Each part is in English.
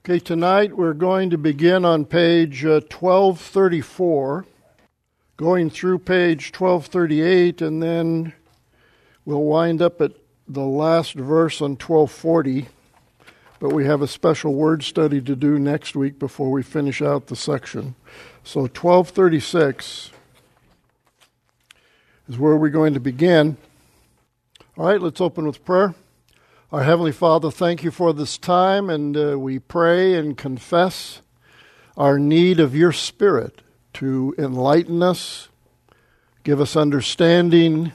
Okay, tonight we're going to begin on page 1234, going through page 1238, and then we'll wind up at the last verse on 1240. But we have a special word study to do next week before we finish out the section. So 1236 is where we're going to begin. All right, let's open with prayer. Our Heavenly Father, thank you for this time, and we pray and confess our need of your Spirit to enlighten us, give us understanding,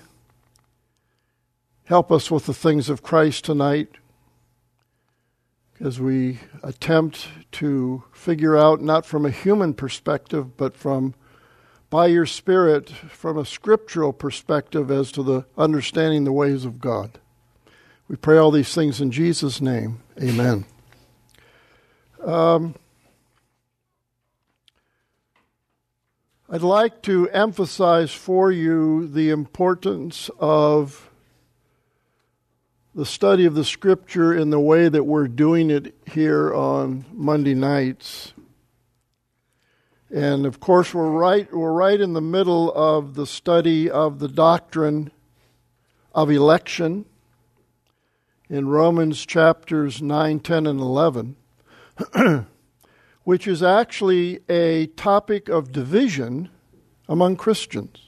help us with the things of Christ tonight as we attempt to figure out, not from a human perspective, but by your Spirit, from a scriptural perspective as to the understanding the ways of God. We pray all these things in Jesus' name. Amen. I'd like to emphasize for you the importance of the study of the Scripture in the way that we're doing it here on Monday nights. And of course, we're right in the middle of the study of the doctrine of election in Romans chapters 9, 10, and 11, which is actually a topic of division among Christians.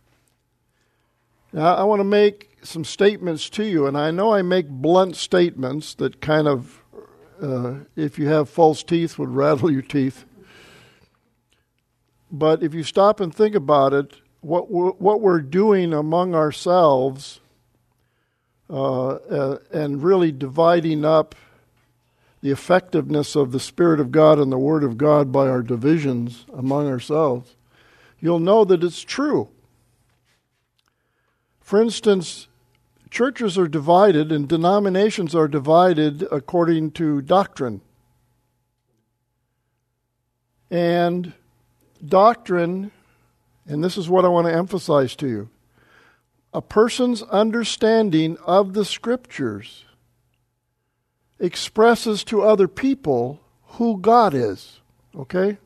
Now, I want to make some statements to you, and I know I make blunt statements that kind of, if you have false teeth, would rattle your teeth. But if you stop and think about it, what we're doing among ourselves and really dividing up the effectiveness of the Spirit of God and the Word of God by our divisions among ourselves, you'll know that it's true. For instance, churches are divided and denominations are divided according to doctrine. And doctrine, and this is what I want to emphasize to you, a person's understanding of the Scriptures expresses to other people who God is, okay?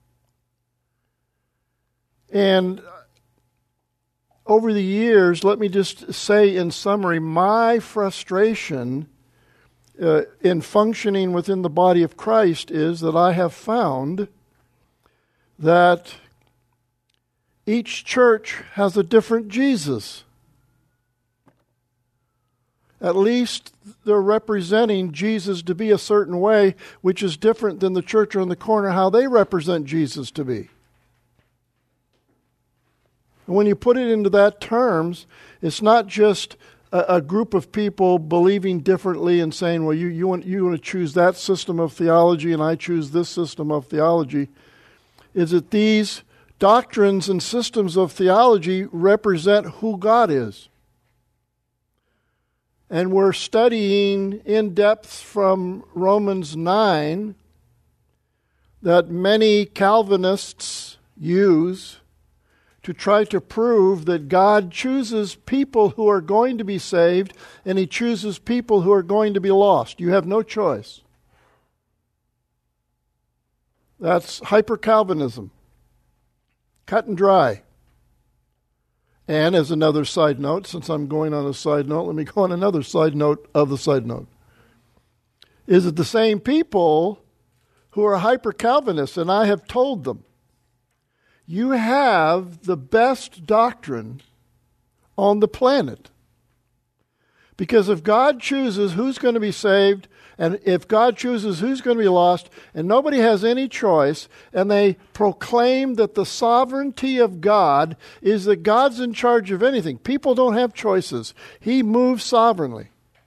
And over the years, let me just say in summary, my frustration in functioning within the body of Christ is that I have found that each church has a different Jesus. At least they're representing Jesus to be a certain way, which is different than the church on the corner, how they represent Jesus to be. And when you put it into that terms, it's not just a group of people believing differently and saying, well, you want to choose that system of theology and I choose this system of theology. Is that these doctrines and systems of theology represent who God is. And we're studying in depth from Romans 9 that many Calvinists use to try to prove that God chooses people who are going to be saved and He chooses people who are going to be lost. You have no choice. That's hyper-Calvinism. Cut and dry. And as another side note, since I'm going on a side note, let me go on another side note of the side note. Is it the same people who are hyper-Calvinists? And I have told them, you have the best doctrine on the planet. Because if God chooses who's going to be saved, and if God chooses who's going to be lost, and nobody has any choice, and they proclaim that the sovereignty of God is that God's in charge of anything. People don't have choices. He moves sovereignly.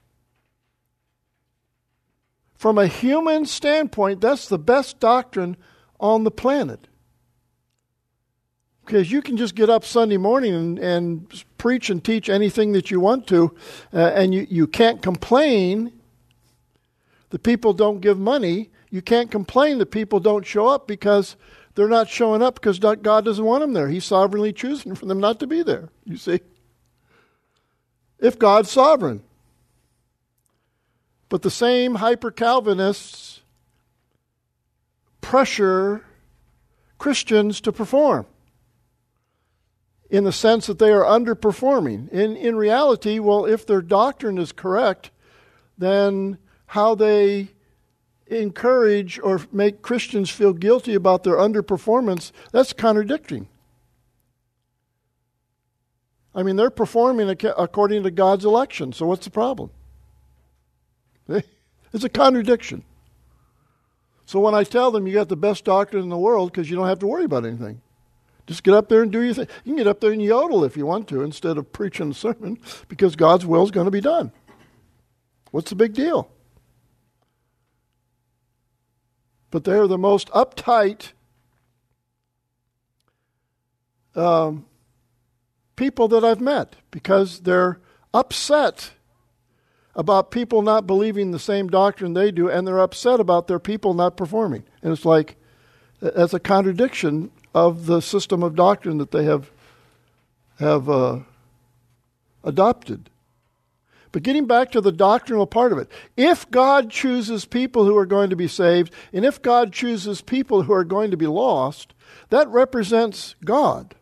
From a human standpoint, that's the best doctrine on the planet. Because you can just get up Sunday morning and preach and teach anything that you want to, and you can't complain that people don't give money. You can't complain that people don't show up because they're not showing up because God doesn't want them there. He's sovereignly choosing for them not to be there, you see. If God's sovereign. But the same hyper-Calvinists pressure Christians to perform in the sense that they are underperforming. In reality, well, if their doctrine is correct, then how they encourage or make Christians feel guilty about their underperformance, that's contradicting. I mean, they're performing according to God's election, so what's the problem? It's a contradiction. So when I tell them you got the best doctrine in the world because you don't have to worry about anything. Just get up there and do your thing. You can get up there and yodel if you want to instead of preaching a sermon because God's will is going to be done. What's the big deal? But they're the most uptight people that I've met because they're upset about people not believing the same doctrine they do, and they're upset about their people not performing. And it's like, that's a contradiction of the system of doctrine that they have adopted. But getting back to the doctrinal part of it, if God chooses people who are going to be saved, and if God chooses people who are going to be lost, that represents God.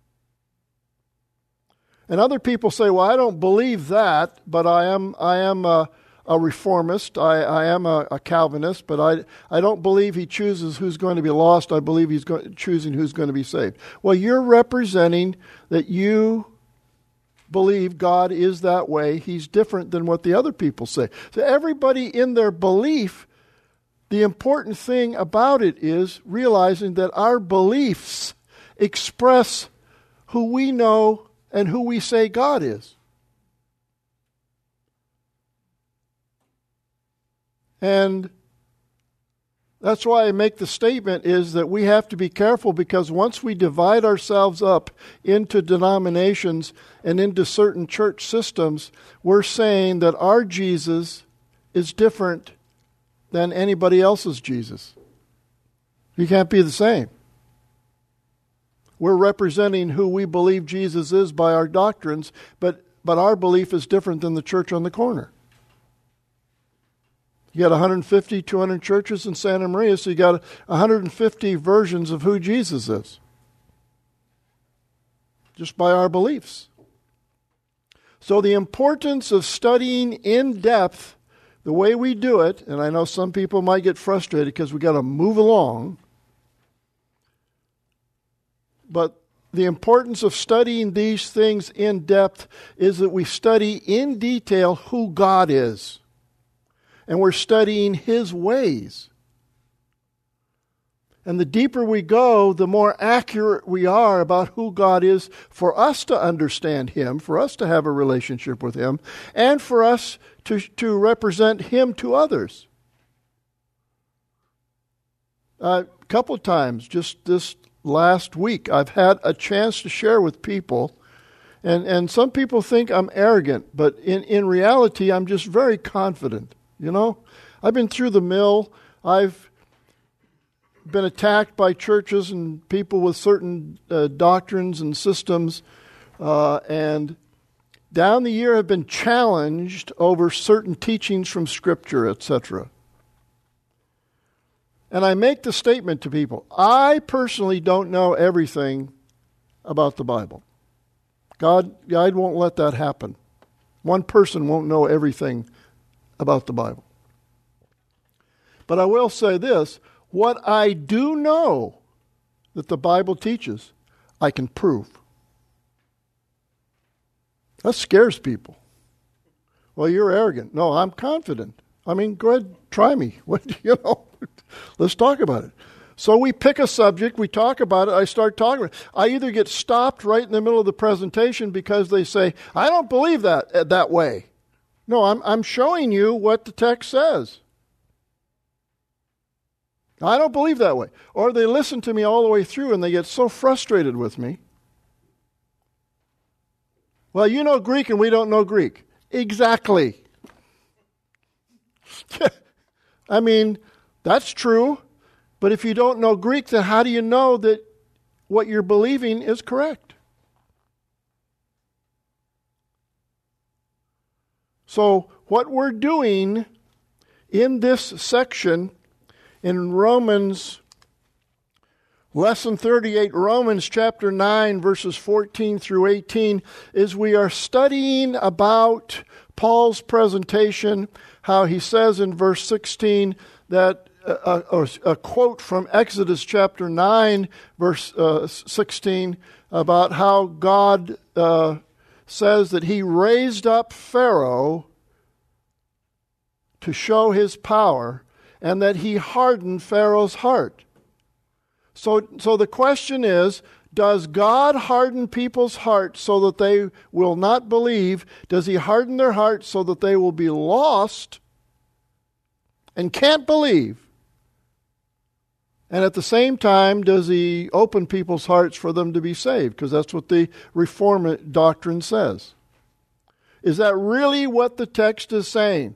And other people say, well, I don't believe that, but I am a reformist, I am a Calvinist, but I don't believe he chooses who's going to be lost, I believe he's choosing who's going to be saved. Well, you're representing that you believe God is that way. He's different than what the other people say. So everybody in their belief, the important thing about it is realizing that our beliefs express who we know and who we say God is. And that's why I make the statement is that we have to be careful because once we divide ourselves up into denominations and into certain church systems, we're saying that our Jesus is different than anybody else's Jesus. He can't be the same. We're representing who we believe Jesus is by our doctrines, but our belief is different than the church on the corner. You got 150, 200 churches in Santa Maria, so you got 150 versions of who Jesus is. Just by our beliefs. So the importance of studying in depth the way we do it, and I know some people might get frustrated because we got to move along, but the importance of studying these things in depth is that we study in detail who God is. And we're studying His ways. And the deeper we go, the more accurate we are about who God is for us to understand Him, for us to have a relationship with Him, and for us to represent Him to others. A couple of times, just this last week, I've had a chance to share with people, and some people think I'm arrogant, but in reality, I'm just very confident. You know, I've been through the mill. I've been attacked by churches and people with certain doctrines and systems, and down the year have been challenged over certain teachings from Scripture, etc. And I make the statement to people, I personally don't know everything about the Bible. God won't let that happen. One person won't know everything about the Bible. But I will say this, what I do know that the Bible teaches, I can prove. That scares people. Well, you're arrogant. No, I'm confident. I mean, go ahead, try me. Let's talk about it. So we pick a subject, we talk about it, I start talking about it. I either get stopped right in the middle of the presentation because they say, I don't believe that way. No, I'm showing you what the text says. I don't believe that way. Or they listen to me all the way through and they get so frustrated with me. Well, you know Greek and we don't know Greek. Exactly. I mean, that's true. But if you don't know Greek, then how do you know that what you're believing is correct? So what we're doing in this section in Romans Lesson 38, Romans chapter 9, verses 14 through 18, is we are studying about Paul's presentation, how he says in verse 16 that a quote from Exodus chapter 9, verse 16, about how God says that he raised up Pharaoh to show his power, and that he hardened Pharaoh's heart. So the question is, does God harden people's hearts so that they will not believe? Does he harden their hearts so that they will be lost and can't believe? And at the same time, does he open people's hearts for them to be saved? Because that's what the Reform doctrine says. Is that really what the text is saying?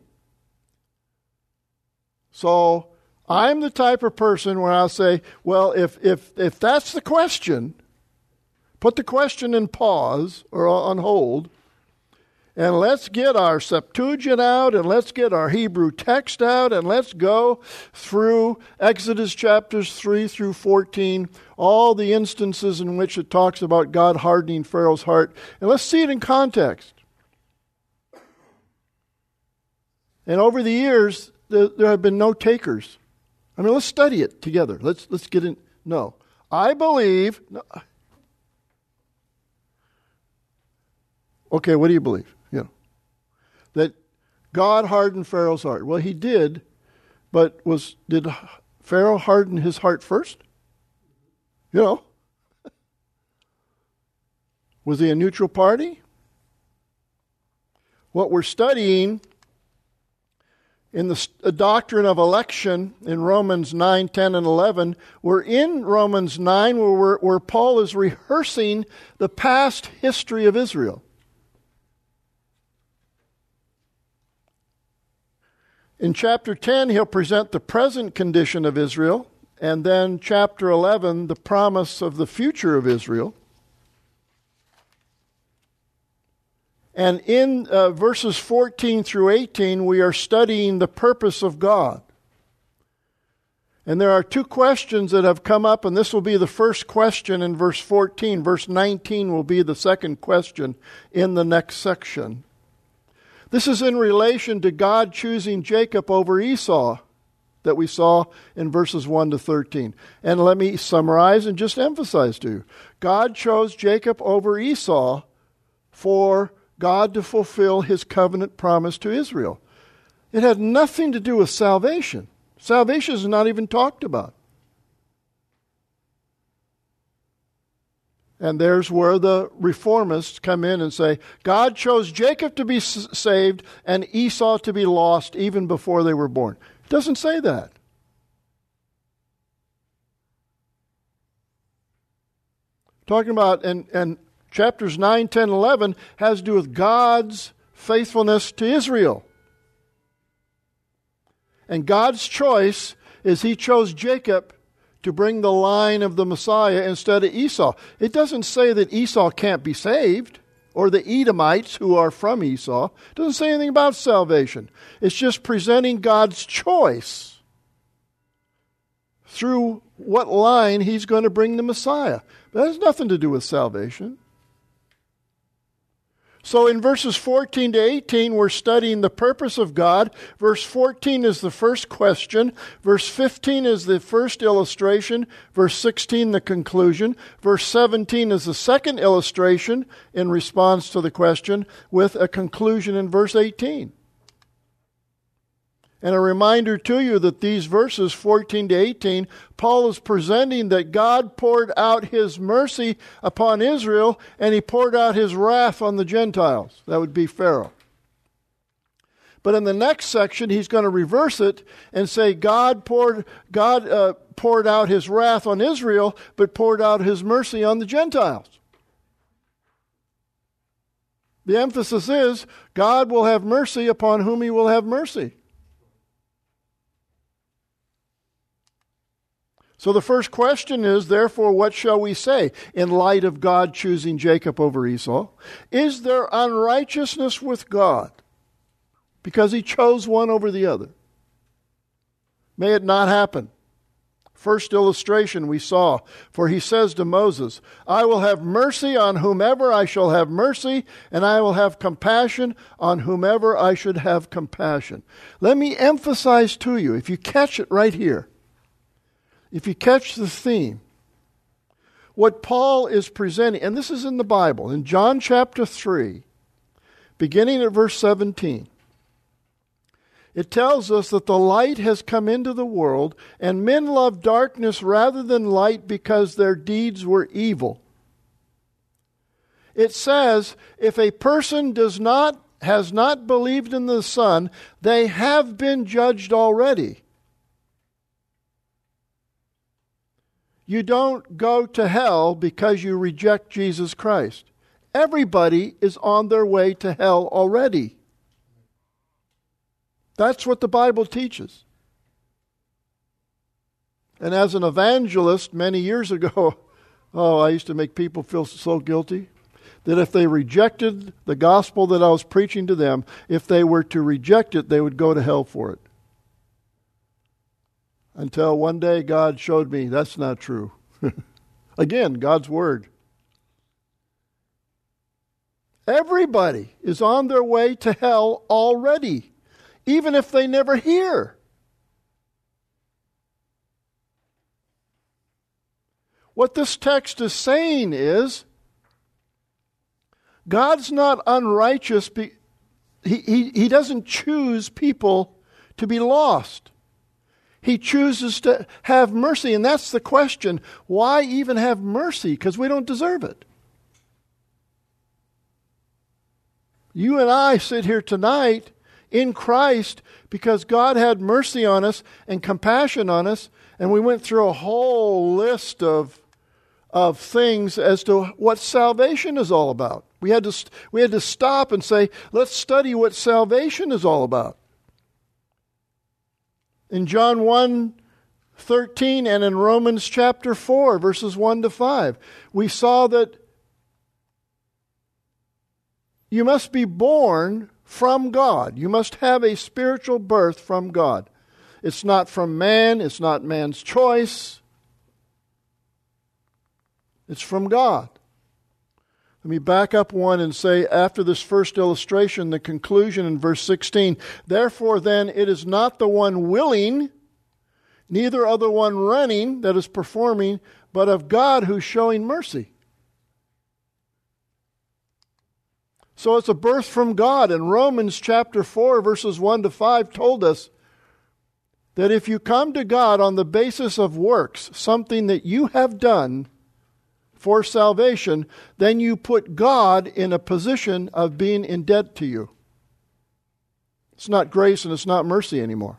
So I'm the type of person where I'll say, well, if that's the question, put the question in pause or on hold, and let's get our Septuagint out, and let's get our Hebrew text out, and let's go through Exodus chapters 3 through 14, all the instances in which it talks about God hardening Pharaoh's heart, and let's see it in context. And over the years, there have been no takers. I mean, let's study it together. Let's get in. No. I believe. No. Okay, what do you believe? That God hardened Pharaoh's heart. Well, he did, but did Pharaoh harden his heart first? Was he a neutral party? What we're studying in the doctrine of election in Romans 9, 10, and 11, we're in Romans 9 where Paul is rehearsing the past history of Israel. In chapter 10, he'll present the present condition of Israel, and then chapter 11, the promise of the future of Israel. And in verses 14 through 18, we are studying the purpose of God. And there are two questions that have come up, and this will be the first question in verse 14. Verse 19 will be the second question in the next section. This is in relation to God choosing Jacob over Esau that we saw in verses 1 to 13. And let me summarize and just emphasize to you. God chose Jacob over Esau for God to fulfill his covenant promise to Israel. It had nothing to do with salvation. Salvation is not even talked about. And there's where the reformists come in and say, God chose Jacob to be saved and Esau to be lost even before they were born. It doesn't say that. Talking about, and chapters 9, 10, 11 has to do with God's faithfulness to Israel. And God's choice is he chose Jacob to bring the line of the Messiah instead of Esau. It doesn't say that Esau can't be saved, or the Edomites who are from Esau. It doesn't say anything about salvation. It's just presenting God's choice through what line he's going to bring the Messiah. But that has nothing to do with salvation. So in verses 14 to 18, we're studying the purpose of God. Verse 14 is the first question. Verse 15 is the first illustration. Verse 16, the conclusion. Verse 17 is the second illustration in response to the question, with a conclusion in verse 18. And a reminder to you that these verses 14 to 18, Paul is presenting that God poured out his mercy upon Israel and he poured out his wrath on the Gentiles. That would be Pharaoh. But in the next section, he's going to reverse it and say God poured out his wrath on Israel, but poured out his mercy on the Gentiles. The emphasis is God will have mercy upon whom he will have mercy. So the first question is, therefore, what shall we say in light of God choosing Jacob over Esau? Is there unrighteousness with God because he chose one over the other? May it not happen. First illustration we saw, for he says to Moses, I will have mercy on whomever I shall have mercy, and I will have compassion on whomever I should have compassion. Let me emphasize to you, if you catch it right here, if you catch the theme, what Paul is presenting, and this is in the Bible, in John chapter 3, beginning at verse 17. It tells us that the light has come into the world, and men love darkness rather than light because their deeds were evil. It says, if a person has not believed in the Son, they have been judged already. You don't go to hell because you reject Jesus Christ. Everybody is on their way to hell already. That's what the Bible teaches. And as an evangelist many years ago, I used to make people feel so guilty that if they rejected the gospel that I was preaching to them, if they were to reject it, they would go to hell for it. Until one day God showed me that's not true. Again, God's Word. Everybody is on their way to hell already, even if they never hear. What this text is saying is, God's not unrighteous. He doesn't choose people to be lost. He chooses to have mercy, and that's the question. Why even have mercy? Because we don't deserve it. You and I sit here tonight in Christ because God had mercy on us and compassion on us, and we went through a whole list of things as to what salvation is all about. We had to stop and say, let's study what salvation is all about. In John 1:13 and in Romans chapter 4, verses 1 to 5, we saw that you must be born from God. You must have a spiritual birth from God. It's not from man. It's not man's choice. It's from God. Let me back up one and say, after this first illustration, the conclusion in verse 16, therefore then it is not the one willing, neither of the one running that is performing, but of God who's showing mercy. So it's a birth from God. And Romans chapter 4, verses 1 to 5 told us that if you come to God on the basis of works, something that you have done for salvation, then you put God in a position of being in debt to you. It's not grace and it's not mercy anymore.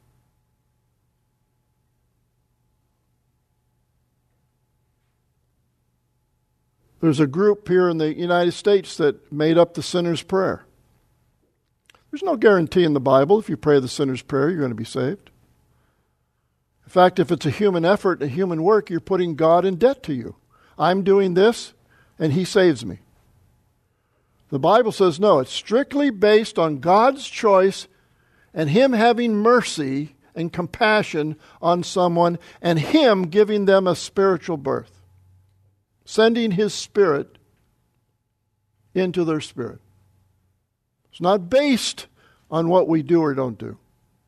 There's a group here in the United States that made up the sinner's prayer. There's no guarantee in the Bible if you pray the sinner's prayer, you're going to be saved. In fact, if it's a human effort, a human work, you're putting God in debt to you. I'm doing this, and He saves me. The Bible says no, it's strictly based on God's choice and Him having mercy and compassion on someone and Him giving them a spiritual birth, sending His Spirit into their spirit. It's not based on what we do or don't do.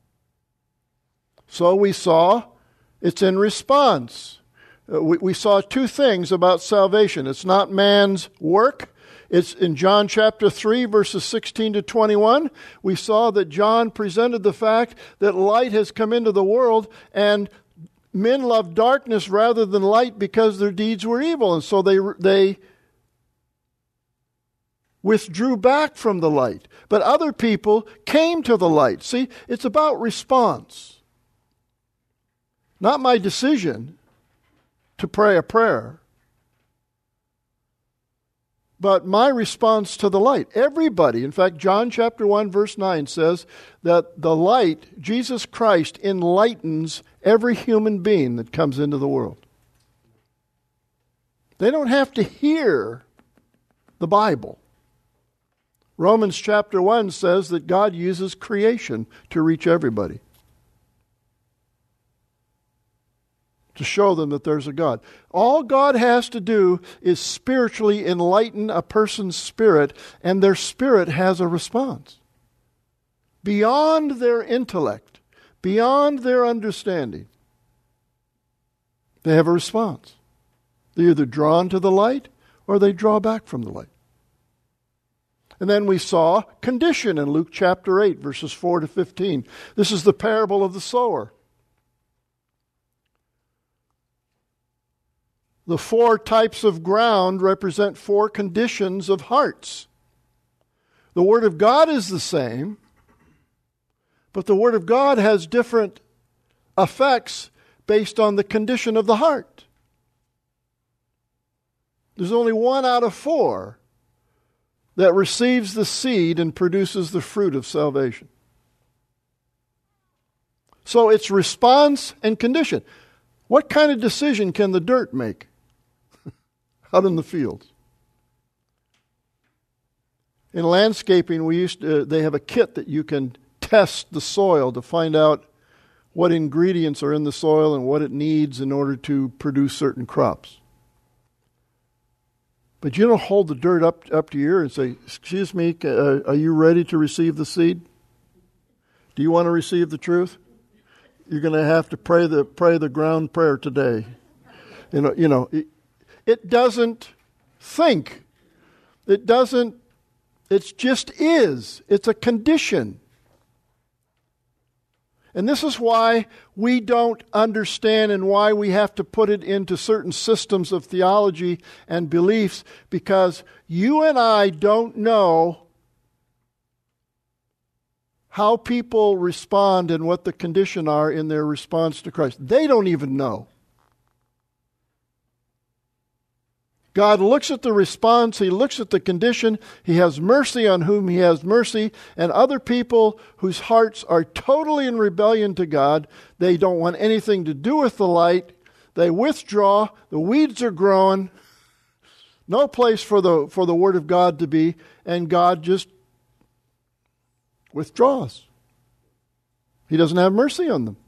So we saw it's in response. We saw two things about salvation. It's not man's work. It's in John chapter 3, verses 16 to 21. We saw that John presented the fact that light has come into the world and men love darkness rather than light because their deeds were evil. And so they withdrew back from the light. But other people came to the light. See, it's about response. Not my decision to pray a prayer, but my response to the light. Everybody, in fact, John chapter 1, verse 9 says that the light, Jesus Christ, enlightens every human being that comes into the world. They don't have to hear the Bible. Romans chapter 1 says that God uses creation to reach everybody. to show them that there's a God. All God has to do is spiritually enlighten a person's spirit, and their spirit has a response. Beyond their intellect, beyond their understanding, they have a response. They're either drawn to the light or they draw back from the light. And then we saw condition in Luke chapter 8, verses 4 to 15. This is the parable of the sower. The 4 types of ground represent 4 conditions of hearts. The Word of God is the same, but the Word of God has different effects based on the condition of the heart. There's only 1 out of 4 that receives the seed and produces the fruit of salvation. So it's response and condition. What kind of decision can the dirt make out in the fields? In landscaping, they have a kit that you can test the soil to find out what ingredients are in the soil and what it needs in order to produce certain crops. But you don't hold the dirt up to your ear and say, "Excuse me, are you ready to receive the seed? Do you want to receive the truth? You're going to have to pray the ground prayer today." It doesn't think. It just is. It's a condition. And this is why we don't understand and why we have to put it into certain systems of theology and beliefs, because you and I don't know how people respond and what the condition are in their response to Christ. They don't even know. God looks at the response, He looks at the condition, He has mercy on whom He has mercy, and other people whose hearts are totally in rebellion to God, they don't want anything to do with the light, they withdraw, the weeds are growing, no place for the Word of God to be, and God just withdraws. He doesn't have mercy on them.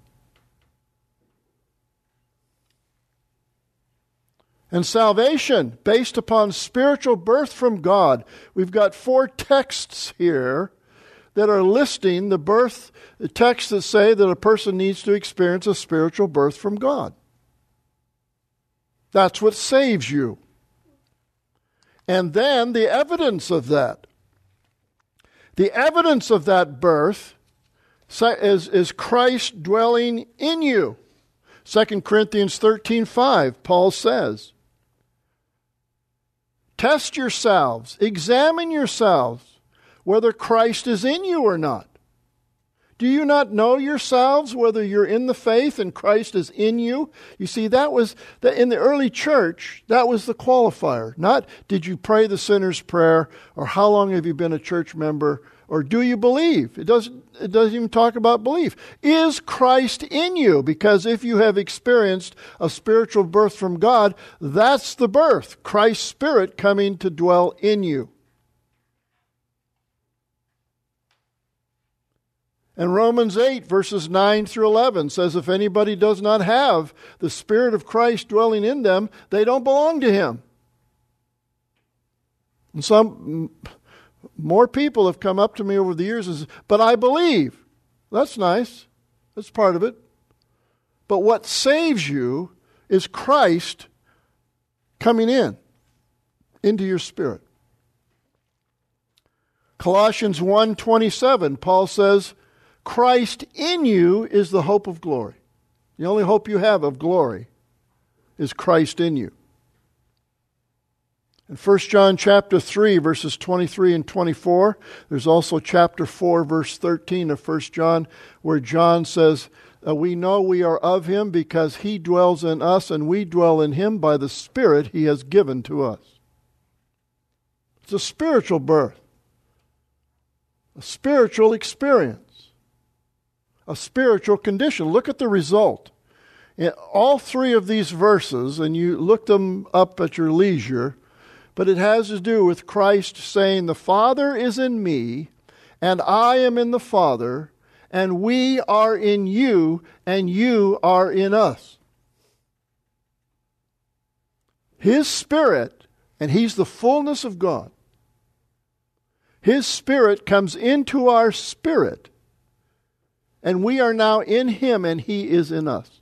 And salvation, based upon spiritual birth from God. We've got 4 texts here that are listing the texts that say that a person needs to experience a spiritual birth from God. That's what saves you. And then the evidence of that. The evidence of that birth is Christ dwelling in you. 2 Corinthians 13:5, Paul says, "Test yourselves, examine yourselves, whether Christ is in you or not. Do you not know yourselves whether you're in the faith and Christ is in you?" You see, that in the early church, that was the qualifier. Not did you pray the sinner's prayer, or how long have you been a church member, or do you believe? It doesn't even talk about belief. Is Christ in you? Because if you have experienced a spiritual birth from God, that's the birth. Christ's Spirit coming to dwell in you. And Romans 8, verses 9 through 11 says, if anybody does not have the Spirit of Christ dwelling in them, they don't belong to Him. And more people have come up to me over the years and said, "But I believe." That's nice. That's part of it. But what saves you is Christ coming into your spirit. Colossians 1:27, Paul says, "Christ in you is the hope of glory." The only hope you have of glory is Christ in you. In 1 John chapter 3, verses 23 and 24, there's also chapter 4, verse 13 of 1 John, where John says, "We know we are of Him because He dwells in us, and we dwell in Him by the Spirit He has given to us." It's a spiritual birth, a spiritual experience, a spiritual condition. Look at the result. In all 3 of these verses, and you look them up at your leisure, but it has to do with Christ saying, "The Father is in me, and I am in the Father, and we are in you, and you are in us." His Spirit, and He's the fullness of God, His Spirit comes into our spirit, and we are now in Him and He is in us.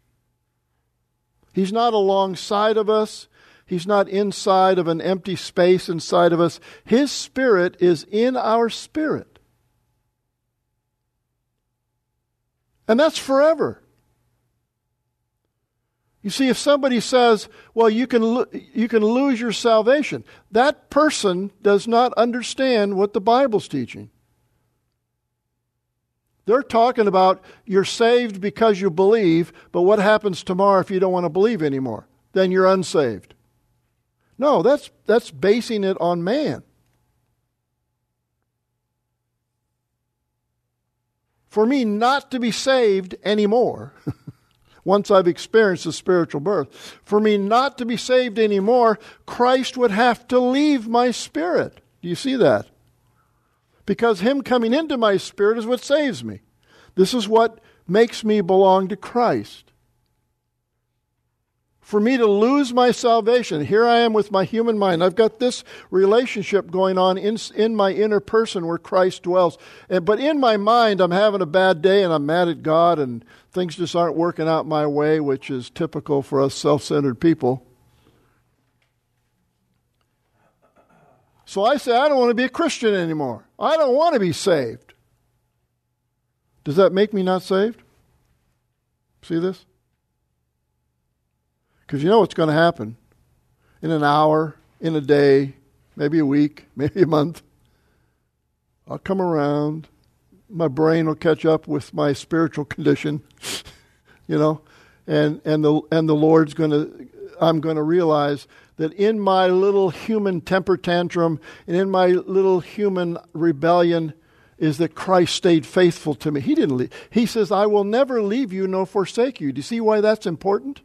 He's not alongside of us. He's not inside of an empty space inside of us. His Spirit is in our spirit. And that's forever. You see, if somebody says, well, you can lose your salvation, that person does not understand what the Bible's teaching. They're talking about you're saved because you believe, but what happens tomorrow if you don't want to believe anymore? Then you're unsaved. No, that's basing it on man. For me not to be saved anymore, once I've experienced the spiritual birth, for me not to be saved anymore, Christ would have to leave my spirit. Do you see that? Because Him coming into my spirit is what saves me. This is what makes me belong to Christ. For me to lose my salvation, here I am with my human mind. I've got this relationship going on in my inner person where Christ dwells. But in my mind, I'm having a bad day and I'm mad at God and things just aren't working out my way, which is typical for us self-centered people. So I say, I don't want to be a Christian anymore. I don't want to be saved. Does that make me not saved? See this? Because you know what's going to happen. In an hour, in a day, maybe a week, maybe a month, I'll come around. My brain will catch up with my spiritual condition, and the Lord's going to, I'm going to realize that in my little human temper tantrum and in my little human rebellion is that Christ stayed faithful to me. He didn't leave. He says, I will never leave you nor forsake you. Do you see why that's important?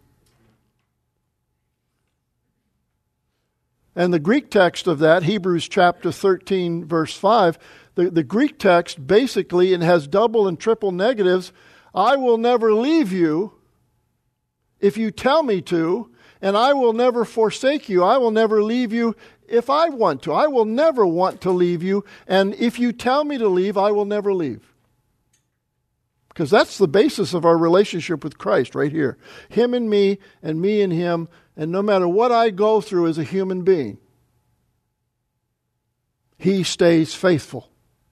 And the Greek text of that, Hebrews chapter 13, verse 5, the Greek text basically, it has double and triple negatives. I will never leave you if you tell me to, and I will never forsake you. I will never leave you if I want to. I will never want to leave you, and if you tell me to leave, I will never leave. Because that's the basis of our relationship with Christ right here. Him and me and Him, and no matter what I go through as a human being, He stays faithful.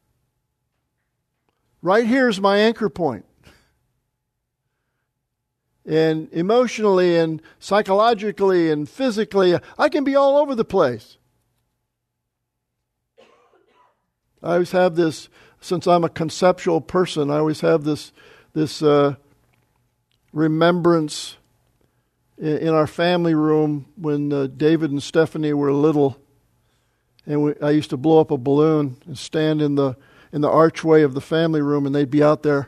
Right here is my anchor point. And emotionally and psychologically and physically, I can be all over the place. I always have this, since I'm a conceptual person, I always have this remembrance in our family room when David and Stephanie were little, and I used to blow up a balloon and stand in the archway of the family room, and they'd be out there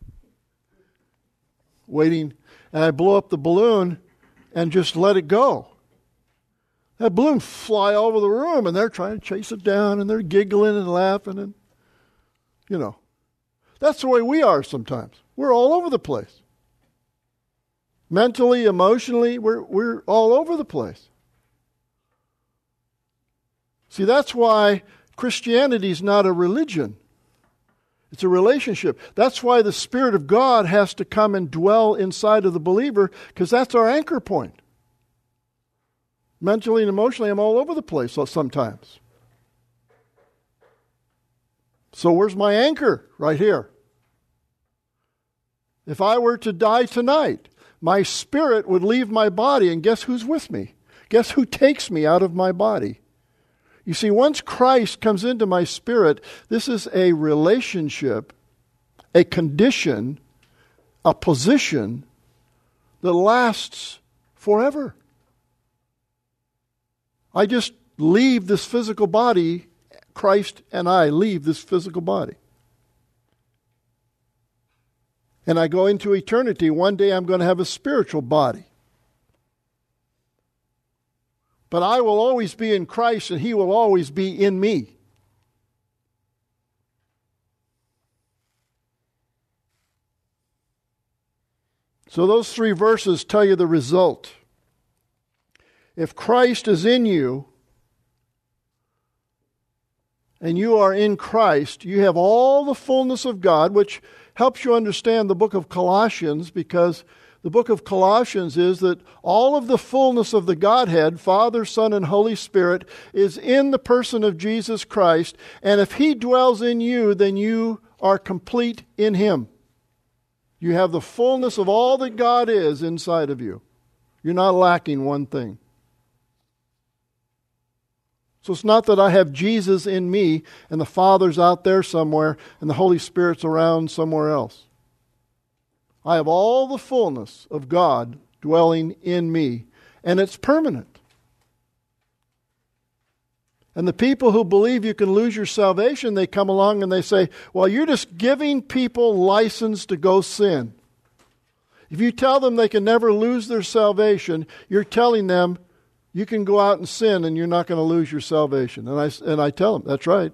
waiting, and I'd blow up the balloon and just let it go. That balloon fly all over the room, and they're trying to chase it down, and they're giggling and laughing, and that's the way we are sometimes. We're all over the place. Mentally, emotionally, we're all over the place. See, that's why Christianity is not a religion. It's a relationship. That's why the Spirit of God has to come and dwell inside of the believer, because that's our anchor point. Mentally and emotionally, I'm all over the place sometimes. So where's my anchor? Right here. If I were to die tonight, my spirit would leave my body, and guess who's with me? Guess who takes me out of my body? You see, once Christ comes into my spirit, this is a relationship, a condition, a position that lasts forever. I just leave this physical body, Christ and I leave this physical body. And I go into eternity. One day I'm going to have a spiritual body. But I will always be in Christ, and He will always be in me. So those 3 verses tell you the result. If Christ is in you, and you are in Christ, you have all the fullness of God, which helps you understand the book of Colossians, because the book of Colossians is that all of the fullness of the Godhead, Father, Son, and Holy Spirit, is in the person of Jesus Christ. And if He dwells in you, then you are complete in Him. You have the fullness of all that God is inside of you. You're not lacking one thing. So it's not that I have Jesus in me and the Father's out there somewhere and the Holy Spirit's around somewhere else. I have all the fullness of God dwelling in me, and it's permanent. And the people who believe you can lose your salvation, they come along and they say, well, you're just giving people license to go sin. If you tell them they can never lose their salvation, you're telling them you can go out and sin and you're not going to lose your salvation. And I tell them, that's right.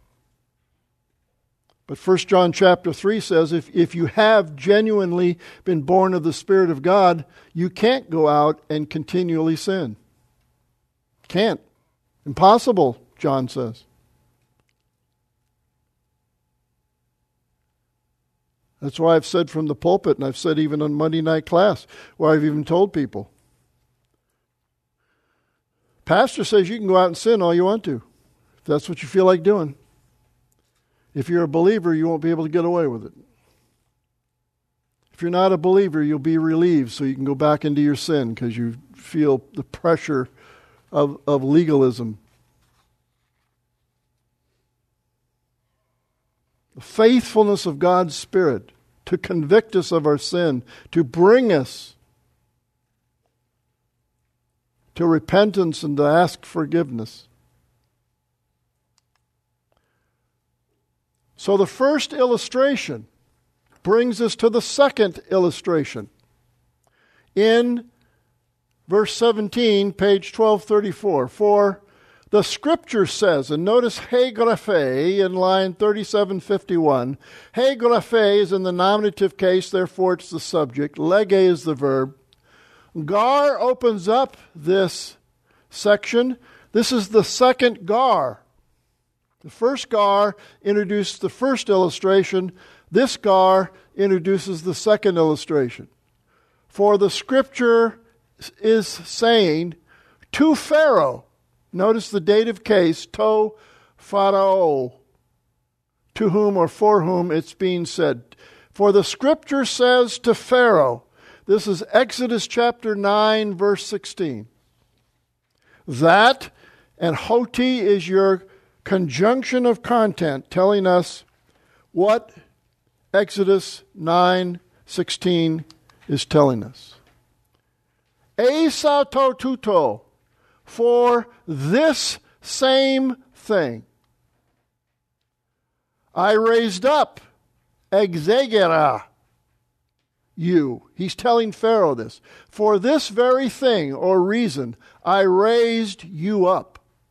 But 1 John chapter 3 says, if you have genuinely been born of the Spirit of God, you can't go out and continually sin. Can't. Impossible, John says. That's why I've said from the pulpit, and I've said even on Monday night class, where I've even told people, Pastor says you can go out and sin all you want to, if that's what you feel like doing. If you're a believer, you won't be able to get away with it. If you're not a believer, you'll be relieved so you can go back into your sin because you feel the pressure of legalism. The faithfulness of God's Spirit to convict us of our sin, to bring us to repentance and to ask forgiveness. So the first illustration brings us to the second illustration. In verse 17, page 1234, for the Scripture says, and notice he graphe in line 3751. He graphe is in the nominative case, therefore it's the subject. Lege is the verb. Gar opens up this section. This is the second gar. The first gar introduced the first illustration. This gar introduces the second illustration. For the Scripture is saying to Pharaoh, notice the dative case, to Pharaoh, to whom or for whom it's being said. For the Scripture says to Pharaoh, this is Exodus chapter 9, verse 16. That, and hoti is your conjunction of content telling us what Exodus 9:16 is telling us. Esa to tuto, for this same thing I raised up, exegera, you. He's telling Pharaoh this. For this very thing or reason I raised you up.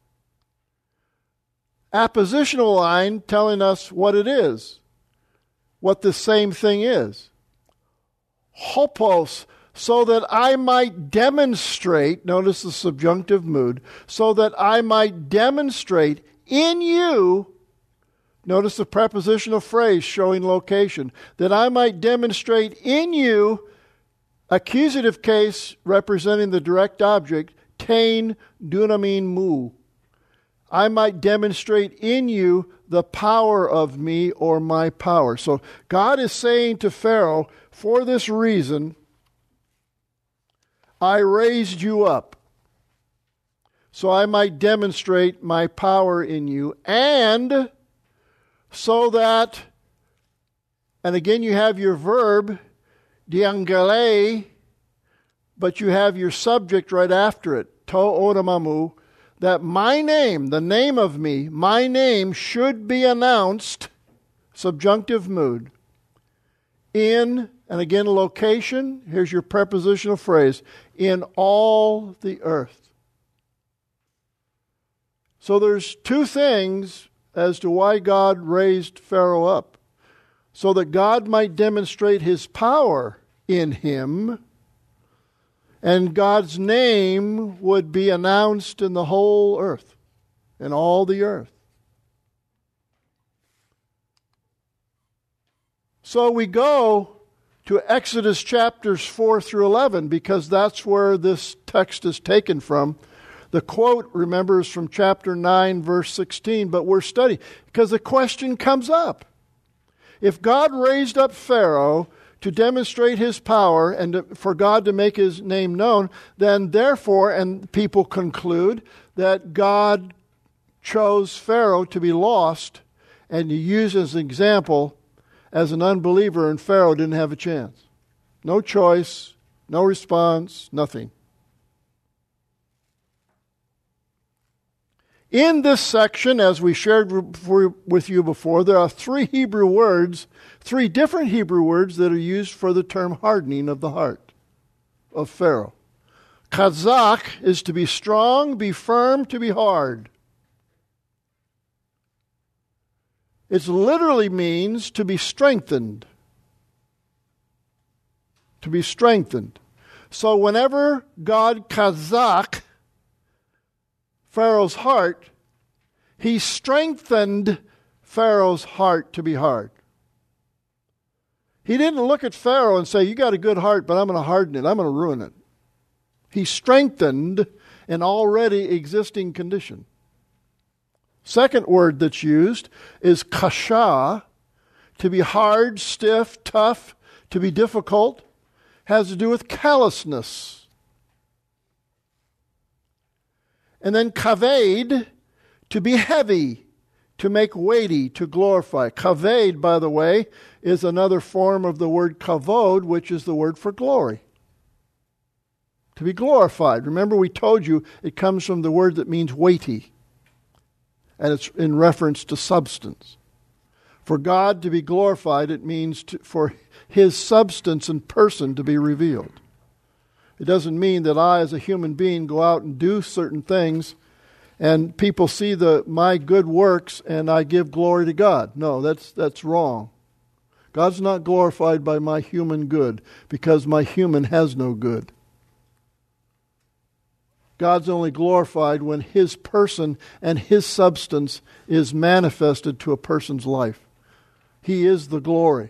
Appositional line telling us what it is, what the same thing is. Hopos, so that I might demonstrate, notice the subjunctive mood, so that I might demonstrate in you, notice the prepositional phrase showing location, that I might demonstrate in you, accusative case representing the direct object, tain dunamin mu. I might demonstrate in you the power of me or my power. So God is saying to Pharaoh, for this reason, I raised you up, so I might demonstrate my power in you, and so that, and again you have your verb, diangale, but you have your subject right after it, to oramamu, that my name, the name of me, my name should be announced, subjunctive mood, in, and again location, here's your prepositional phrase, in all the earth. So there's two things as to why God raised Pharaoh up. So that God might demonstrate his power in him, and God's name would be announced in the whole earth, in all the earth. So we go to Exodus chapters 4 through 11 because that's where this text is taken from. The quote, remember, is from chapter 9, verse 16, but we're studying because the question comes up. If God raised up Pharaoh to demonstrate his power and for God to make his name known, then therefore, and people conclude that God chose Pharaoh to be lost and to use as an example as an unbeliever, and Pharaoh didn't have a chance. No choice, no response, nothing. In this section, as we shared with you before, there are three different Hebrew words that are used for the term hardening of the heart of Pharaoh. Chazak is to be strong, be firm, to be hard. It literally means to be strengthened. To be strengthened. So whenever God chazak Pharaoh's heart, he strengthened Pharaoh's heart to be hard. He didn't look at Pharaoh and say, you got a good heart, but I'm going to harden it. I'm going to ruin it. He strengthened an already existing condition. Second word that's used is kasha, to be hard, stiff, tough, to be difficult, has to do with callousness. And then kaved, to be heavy, to make weighty, to glorify. Kaved, by the way, is another form of the word kavod, which is the word for glory. To be glorified. Remember we told you it comes from the word that means weighty. And it's in reference to substance. For God to be glorified, it means for his substance and person to be revealed. It doesn't mean that I, as a human being, go out and do certain things and people see my good works and I give glory to God. No, that's wrong. God's not glorified by my human good because my human has no good. God's only glorified when his person and his substance is manifested to a person's life. He is the glory.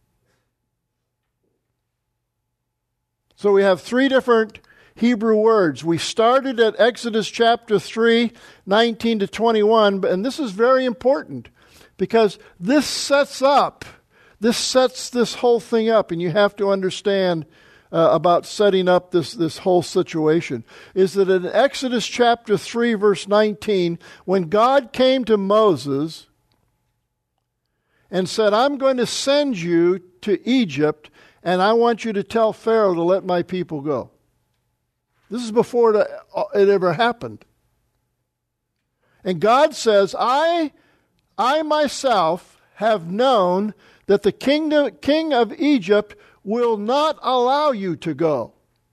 So we have three different Hebrew words. We started at Exodus chapter 3, 19 to 21, and this is very important because this sets this whole thing up, and you have to understand about setting up this whole situation, is that in Exodus chapter 3, verse 19, when God came to Moses and said, I'm going to send you to Egypt, and I want you to tell Pharaoh to let my people go. This is before it ever happened. And God says, I myself have known that the king of Egypt will not allow you to go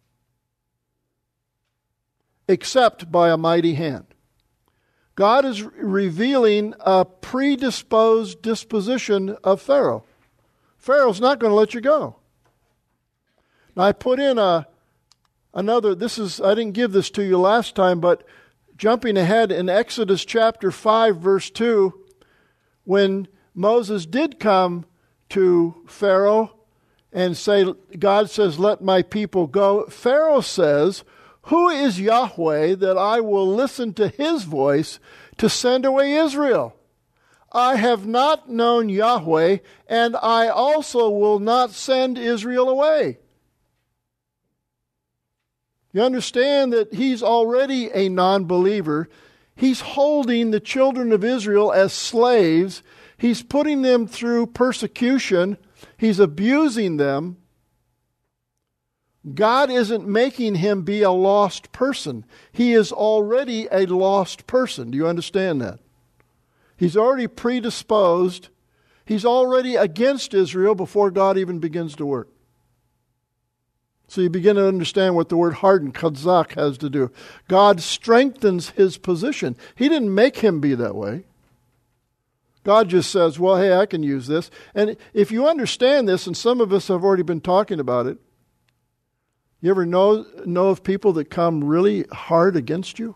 except by a mighty hand. God is revealing a predisposed disposition of Pharaoh. Pharaoh's not going to let you go. Now I put in another, I didn't give this to you last time, but jumping ahead in Exodus chapter 5 verse 2, when Moses did come to Pharaoh and say, God says, let my people go. Pharaoh says, who is Yahweh that I will listen to his voice to send away Israel? I have not known Yahweh, and I also will not send Israel away. You understand that he's already a non-believer. He's holding the children of Israel as slaves. He's putting them through persecution. He's abusing them. God isn't making him be a lost person. He is already a lost person. Do you understand that? He's already predisposed. He's already against Israel before God even begins to work. So you begin to understand what the word harden, chazak, has to do. God strengthens his position. He didn't make him be that way. God just says, well, hey, I can use this. And if you understand this, and some of us have already been talking about it, You ever know of people that come really hard against you?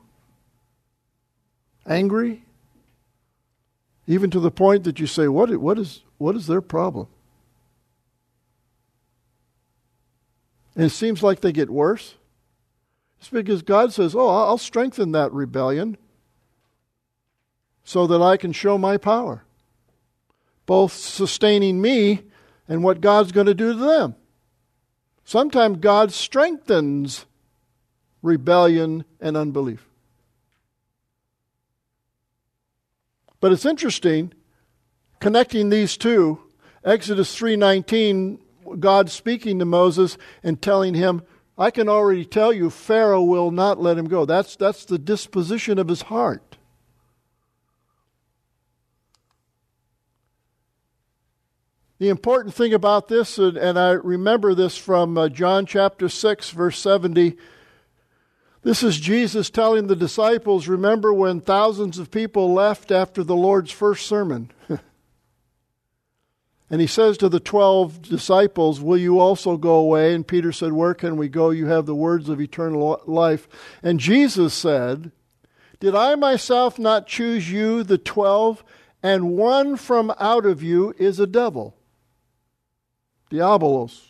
Angry? Even to the point that you say, what is their problem? And it seems like they get worse. It's because God says, I'll strengthen that rebellion so that I can show my power, both sustaining me and what God's going to do to them. Sometimes God strengthens rebellion and unbelief. But it's interesting, connecting these two, Exodus 3:19, God speaking to Moses and telling him, I can already tell you Pharaoh will not let him go. That's the disposition of his heart. The important thing about this, and I remember this from John chapter 6, verse 70, this is Jesus telling the disciples, remember when thousands of people left after the Lord's first sermon? And he says to the 12 disciples, will you also go away? And Peter said, where can we go? You have the words of eternal life. And Jesus said, did I myself not choose you, the 12, and one from out of you is a devil? Diabolos.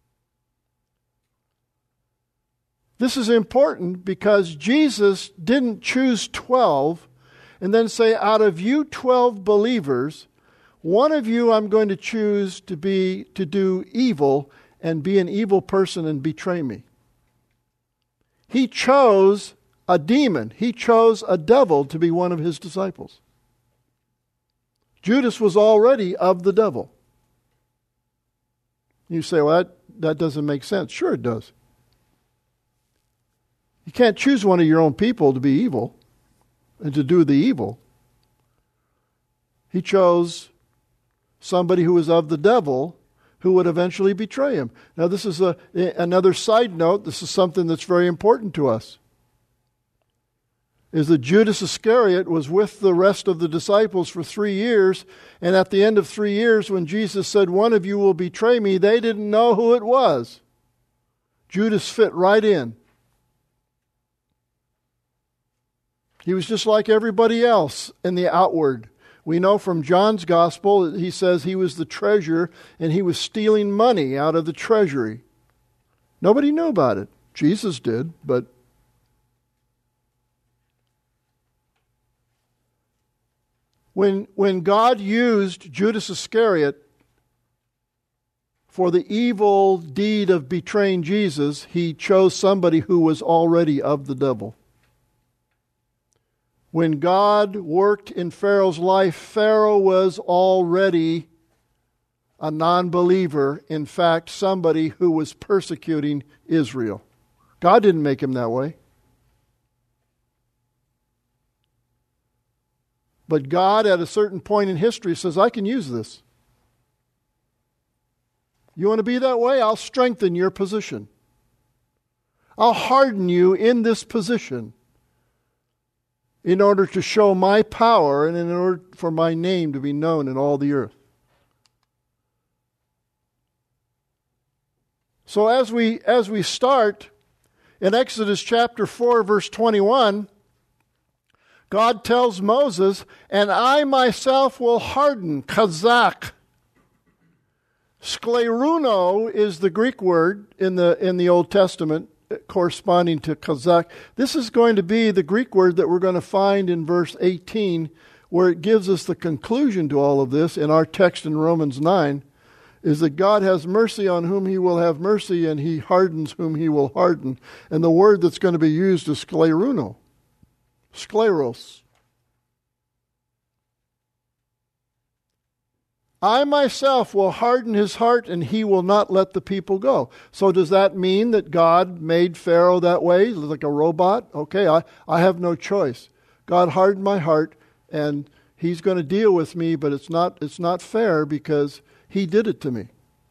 This is important because Jesus didn't choose 12 and then say, out of you 12 believers, one of you I'm going to choose to do evil and be an evil person and betray me. He chose a demon. He chose a devil to be one of his disciples. Judas was already of the devil. You say, well, that doesn't make sense. Sure it does. You can't choose one of your own people to be evil and to do the evil. He chose somebody who was of the devil who would eventually betray him. Now this is another side note. This is something that's very important to us. Is that Judas Iscariot was with the rest of the disciples for 3 years, and at the end of 3 years when Jesus said, one of you will betray me, they didn't know who it was. Judas fit right in. He was just like everybody else in the outward. We know from John's gospel, he says he was the treasurer and he was stealing money out of the treasury. Nobody knew about it. Jesus did, but when God used Judas Iscariot for the evil deed of betraying Jesus, he chose somebody who was already of the devil. When God worked in Pharaoh's life, Pharaoh was already a non-believer. In fact, somebody who was persecuting Israel. God didn't make him that way. But God, at a certain point in history, says, I can use this. You want to be that way? I'll strengthen your position. I'll harden you in this position in order to show my power and in order for my name to be known in all the earth. So as we start in Exodus chapter 4, verse 21, God tells Moses, and I myself will harden, chazak. Skleruno is the Greek word in the Old Testament corresponding to chazak. This is going to be the Greek word that we're going to find in verse 18, where it gives us the conclusion to all of this in our text in Romans 9, is that God has mercy on whom he will have mercy, and he hardens whom he will harden. And the word that's going to be used is skleruno. Skleros. I myself will harden his heart, and he will not let the people go. So does that mean that God made Pharaoh that way, like a robot? Okay, I have no choice. God hardened my heart, and he's going to deal with me, but it's not fair because he did it to me.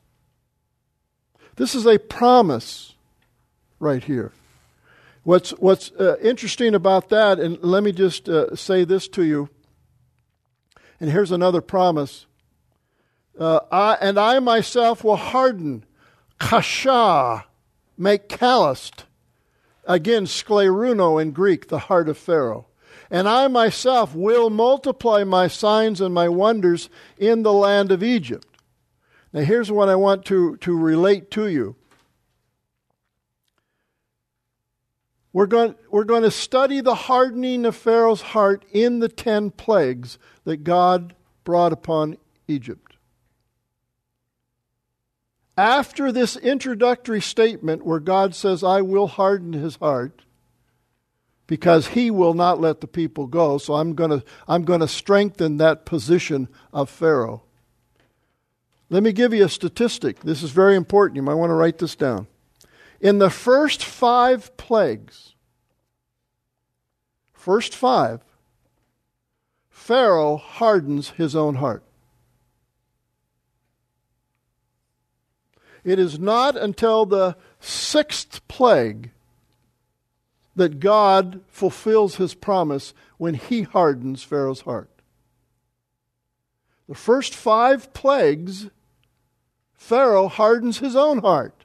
This is a promise right here. What's interesting about that, and let me just say this to you, and here's another promise. I myself will harden, kasha, make calloused, again, skleruno in Greek, the heart of Pharaoh. And I myself will multiply my signs and my wonders in the land of Egypt. Now here's what I want to relate to you. We're going to study the hardening of Pharaoh's heart in the 10 plagues that God brought upon Egypt. After this introductory statement where God says, I will harden his heart because he will not let the people go, so I'm going to strengthen that position of Pharaoh. Let me give you a statistic. This is very important. You might want to write this down. In the first 5 plagues, Pharaoh hardens his own heart. It is not until the 6th plague that God fulfills his promise when he hardens Pharaoh's heart. The first 5 plagues, Pharaoh hardens his own heart.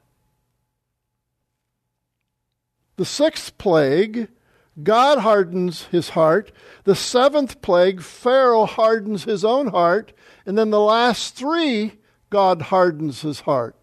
The 6th plague, God hardens his heart. The 7th plague, Pharaoh hardens his own heart. And then the last 3, God hardens his heart.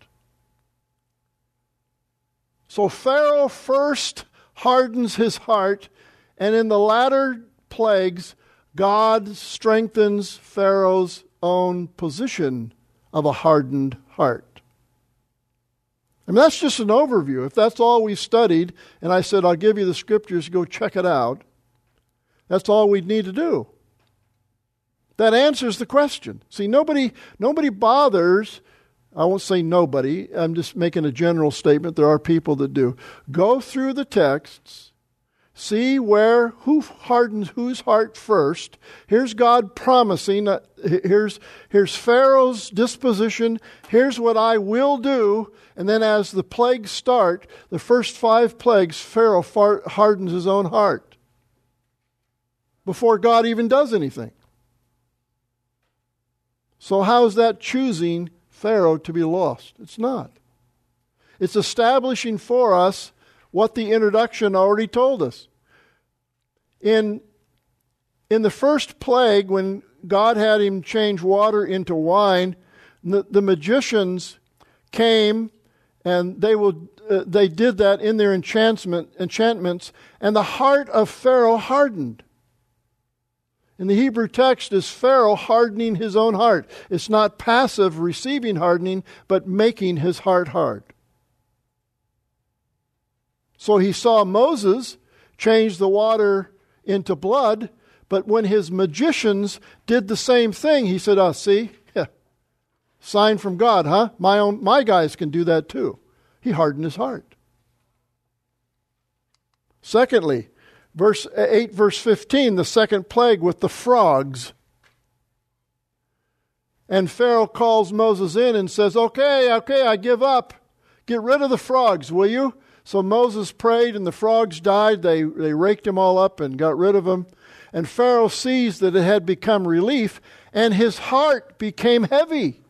So Pharaoh first hardens his heart, and in the latter plagues, God strengthens Pharaoh's own position of a hardened heart. I mean, that's just an overview. If that's all we studied, and I said, I'll give you the scriptures, go check it out, that's all we'd need to do. That answers the question. See, nobody bothers. I won't say nobody. I'm just making a general statement. There are people that do. Go through the texts. See who hardens whose heart first. Here's God promising. Here's Pharaoh's disposition. Here's what I will do. And then as the plagues start, the first 5 plagues, Pharaoh hardens his own heart before God even does anything. So how is that choosing Pharaoh to be lost? It's not. It's establishing for us what the introduction already told us. In the first plague, when God had him change water into wine, the magicians came and they did that in their enchantments, and the heart of Pharaoh hardened. In the Hebrew text is Pharaoh hardening his own heart. It's not passive receiving hardening, but making his heart hard. So he saw Moses change the water into blood, but when his magicians did the same thing, he said, see? Yeah. Sign from God, huh? My guys can do that too. He hardened his heart. Secondly, verse 8, verse 15, the second plague with the frogs. And Pharaoh calls Moses in and says, okay, I give up. Get rid of the frogs, will you? So Moses prayed and the frogs died. They raked them all up and got rid of them. And Pharaoh sees that it had become relief, and his heart became heavy.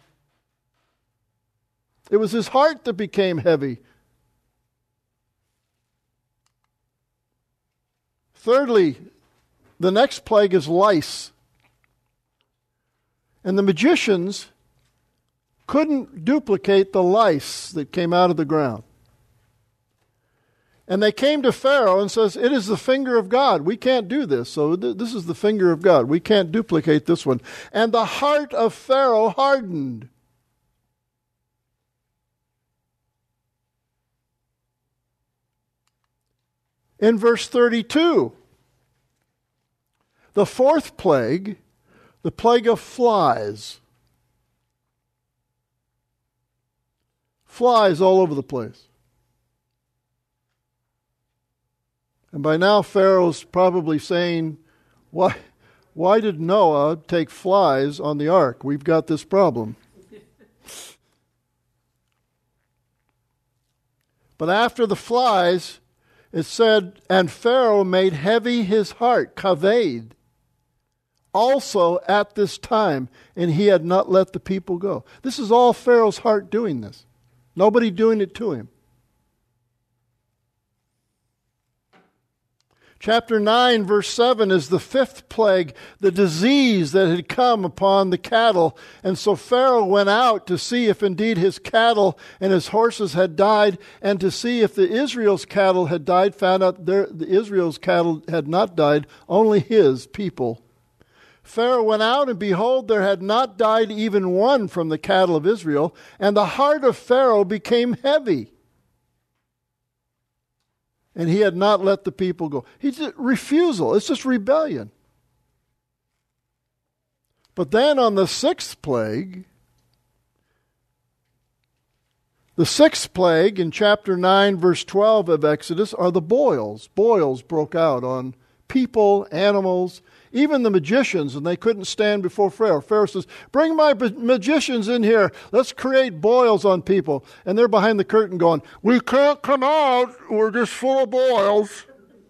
It was his heart that became heavy. Thirdly, the next plague is lice. And the magicians couldn't duplicate the lice that came out of the ground. And they came to Pharaoh and says, it is the finger of God. We can't do this. So this is the finger of God. We can't duplicate this one. And the heart of Pharaoh hardened. In verse 32, the 4th plague, the plague of flies. Flies all over the place. And by now Pharaoh's probably saying, why did Noah take flies on the ark? We've got this problem. But after the flies, it said, and Pharaoh made heavy his heart, kaved, also at this time, and he had not let the people go. This is all Pharaoh's heart doing this. Nobody doing it to him. Chapter 9, verse 7 is the fifth plague, the disease that had come upon the cattle. And so Pharaoh went out to see if indeed his cattle and his horses had died, and to see if the Israel's cattle had died, found out the Israel's cattle had not died, only his people. Pharaoh went out, and behold, there had not died even one from the cattle of Israel, and the heart of Pharaoh became heavy. And he had not let the people go. He's just refusal. It's just rebellion. But then on the sixth plague in chapter 9, verse 12 of Exodus are the boils. Boils broke out on people, animals, even the magicians, and they couldn't stand before Pharaoh. Pharaoh says, bring my magicians in here. Let's create boils on people. And they're behind the curtain going, we can't come out. We're just full of boils.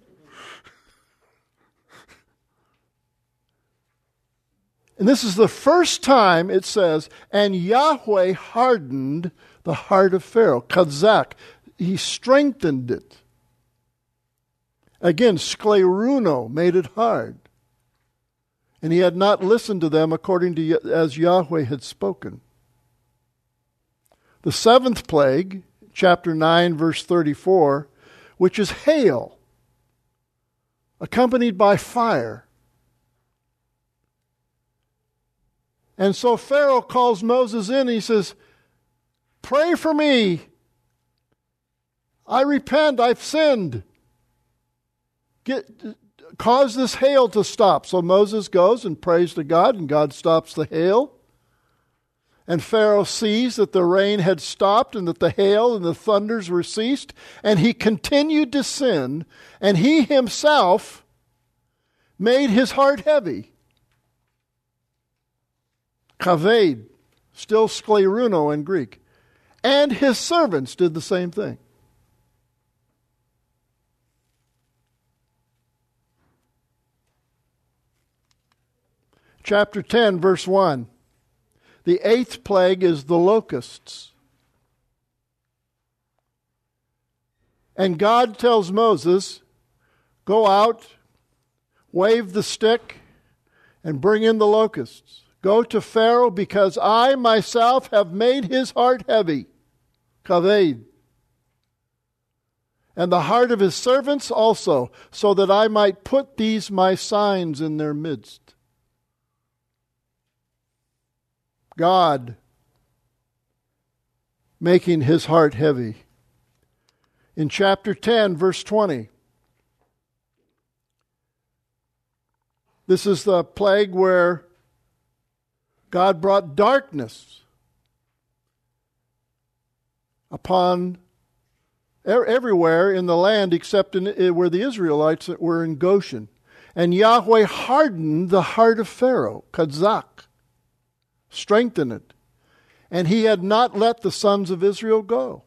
And this is the first time it says, and Yahweh hardened the heart of Pharaoh. Kazak. He strengthened it. Again, skleruno made it hard. And he had not listened to them according to as Yahweh had spoken. The seventh plague, chapter 9, verse 34, which is hail, accompanied by fire. And so Pharaoh calls Moses in and he says, pray for me. I repent, I've sinned. Cause this hail to stop. So Moses goes and prays to God, and God stops the hail. And Pharaoh sees that the rain had stopped and that the hail and the thunders were ceased, and he continued to sin, and he himself made his heart heavy. Kaved, still skleruno in Greek. And his servants did the same thing. Chapter 10, verse 1. The eighth plague is the locusts. And God tells Moses, go out, wave the stick, and bring in the locusts. Go to Pharaoh, because I myself have made his heart heavy. Kaved. And the heart of his servants also, so that I might put these my signs in their midst. God making his heart heavy. In chapter 10, verse 20, this is the plague where God brought darkness upon everywhere in the land except where the Israelites were in Goshen. And Yahweh hardened the heart of Pharaoh, Kazak. Strengthen it. And he had not let the sons of Israel go.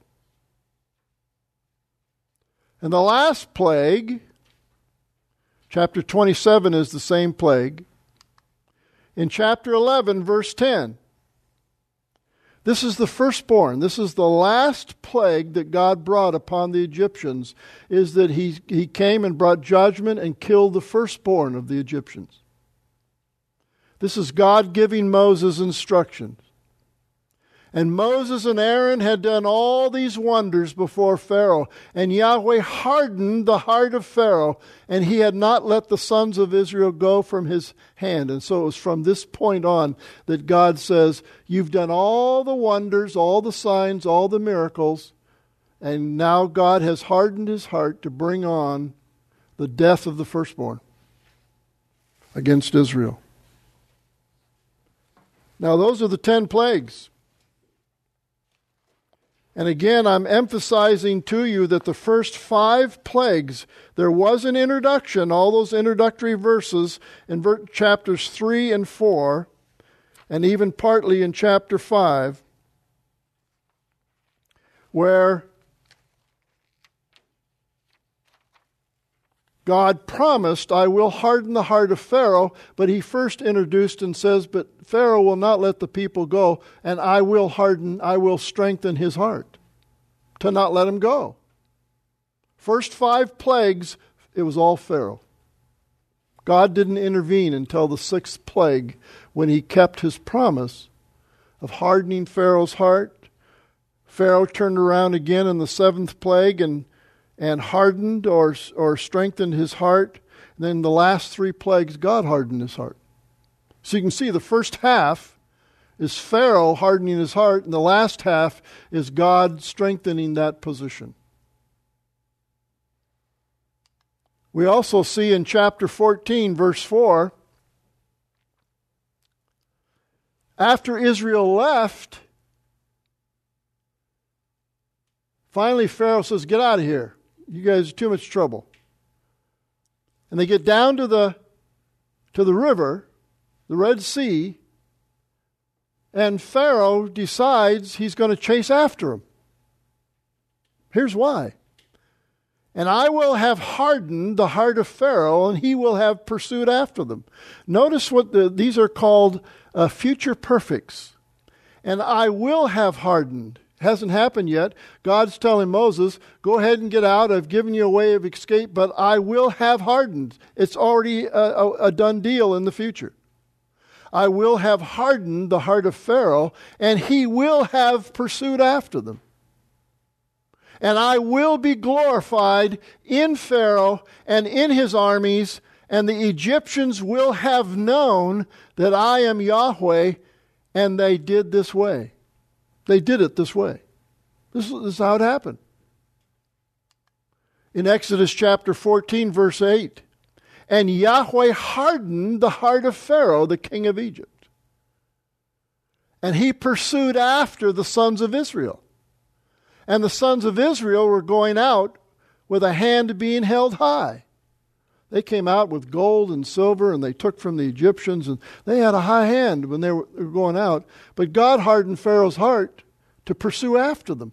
And the last plague, chapter 27 is the same plague. In chapter 11, verse 10, this is the firstborn. This is the last plague that God brought upon the Egyptians, is that he came and brought judgment and killed the firstborn of the Egyptians. This is God giving Moses instructions. And Moses and Aaron had done all these wonders before Pharaoh. And Yahweh hardened the heart of Pharaoh, and he had not let the sons of Israel go from his hand. And so it was from this point on that God says, you've done all the wonders, all the signs, all the miracles, and now God has hardened his heart to bring on the death of the firstborn against Israel. Now, those are the 10 plagues. And again, I'm emphasizing to you that the first 5 plagues, there was an introduction, all those introductory verses in chapters 3 and 4, and even partly in chapter 5, where God promised, I will harden the heart of Pharaoh, but he first introduced and says, but Pharaoh will not let the people go, and I will strengthen his heart to not let him go. First 5 plagues, it was all Pharaoh. God didn't intervene until the 6th plague, when he kept his promise of hardening Pharaoh's heart. Pharaoh turned around again in the 7th plague and hardened or strengthened his heart. And then the last 3 plagues, God hardened his heart. So you can see the first half is Pharaoh hardening his heart, and the last half is God strengthening that position. We also see in chapter 14, verse 4, after Israel left, finally Pharaoh says, "Get out of here. You guys are too much trouble." And they get down to the river, the Red Sea, and Pharaoh decides he's going to chase after them. Here's why. "And I will have hardened the heart of Pharaoh, and he will have pursued after them." Notice what these are called future perfects. "And I will have hardened." Hasn't happened yet. God's telling Moses, "Go ahead and get out. I've given you a way of escape, but I will have hardened." It's already a done deal in the future. "I will have hardened the heart of Pharaoh, and he will have pursued after them. And I will be glorified in Pharaoh and in his armies, and the Egyptians will have known that I am Yahweh," and they did this way. They did it this way. This is how it happened. In Exodus chapter 14, verse 8, "And Yahweh hardened the heart of Pharaoh, the king of Egypt. And he pursued after the sons of Israel. And the sons of Israel were going out with a hand being held high." They came out with gold and silver, and they took from the Egyptians, and they had a high hand when they were going out. But God hardened Pharaoh's heart to pursue after them.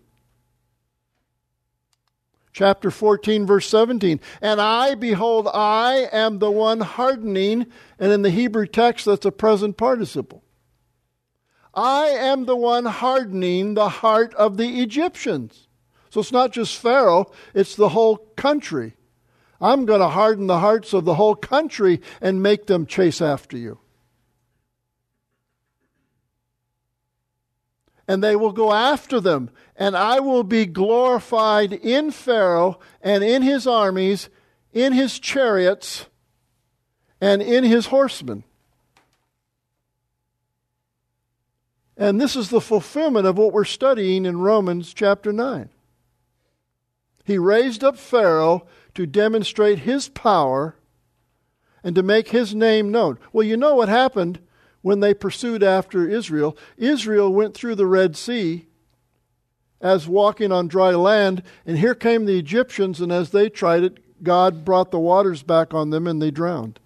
Chapter 14, verse 17, "And I, behold, I am the one hardening," and in the Hebrew text that's a present participle. "I am the one hardening the heart of the Egyptians." So it's not just Pharaoh, it's the whole country. I'm going to harden the hearts of the whole country and make them chase after you. "And they will go after them, and I will be glorified in Pharaoh and in his armies, in his chariots, and in his horsemen." And this is the fulfillment of what we're studying in Romans chapter 9. He raised up Pharaoh to demonstrate his power and to make his name known. Well, you know what happened when they pursued after Israel. Israel went through the Red Sea as walking on dry land, and here came the Egyptians, and as they tried it, God brought the waters back on them and they drowned.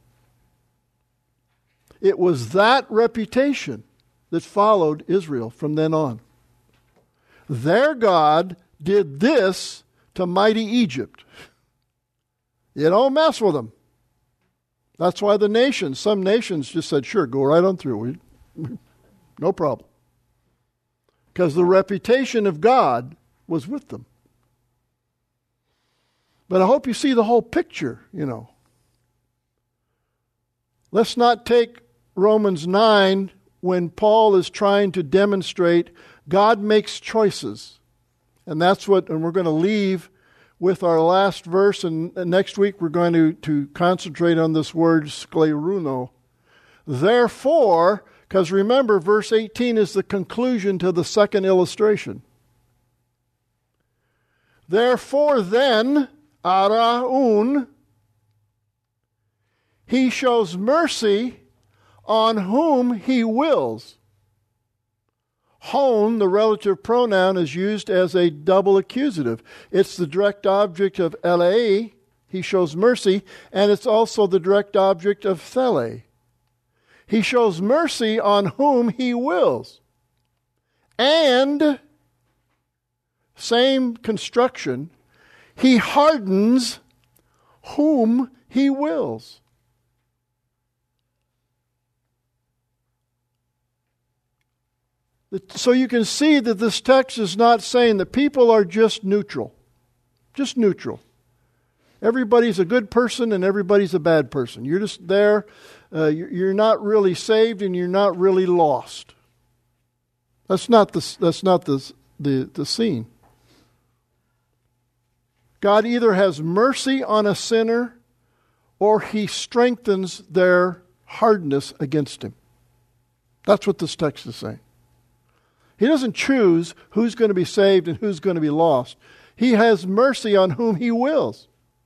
It was that reputation that followed Israel from then on. Their God did this to mighty Egypt. You don't mess with them. That's why some nations just said, "Sure, go right on through. No problem." Because the reputation of God was with them. But I hope you see the whole picture, Let's not take Romans 9 when Paul is trying to demonstrate God makes choices. And we're going to leave with our last verse, and next week we're going to concentrate on this word skleruno. "Therefore," because remember, verse 18 is the conclusion to the second illustration. "Therefore then, araun, he shows mercy on whom he wills." Hon, the relative pronoun, is used as a double accusative. It's the direct object of elei, he shows mercy, and it's also the direct object of thele. He shows mercy on whom he wills. And, same construction, he hardens whom he wills. So you can see that this text is not saying that people are just neutral. Just neutral. Everybody's a good person and everybody's a bad person. You're just there. You're not really saved and you're not really lost. That's not the scene. God either has mercy on a sinner or he strengthens their hardness against him. That's what this text is saying. He doesn't choose who's going to be saved and who's going to be lost. He has mercy on whom he wills.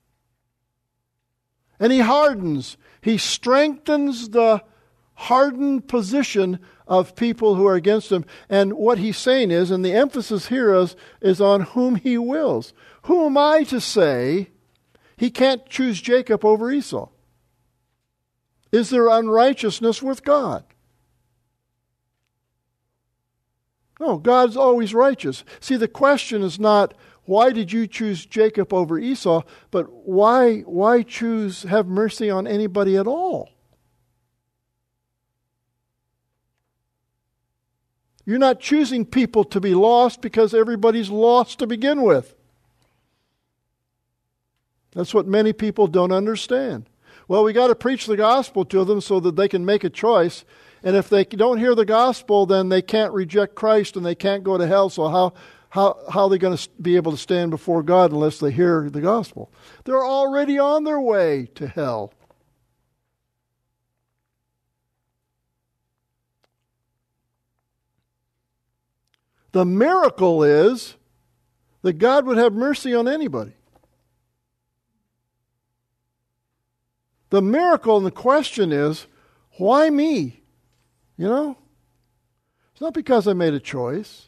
And he hardens. He strengthens the hardened position of people who are against him. And what he's saying is, and the emphasis here is on whom he wills. Who am I to say he can't choose Jacob over Esau? Is there unrighteousness with God? No, God's always righteous. See, the question is not, why did you choose Jacob over Esau, but why have mercy on anybody at all? You're not choosing people to be lost because everybody's lost to begin with. That's what many people don't understand. Well, we got to preach the gospel to them so that they can make a choice. And if they don't hear the gospel, then they can't reject Christ and they can't go to hell. So how are they going to be able to stand before God unless they hear the gospel? They're already on their way to hell. The miracle is that God would have mercy on anybody. The miracle and the question is, why me? You know? It's not because I made a choice.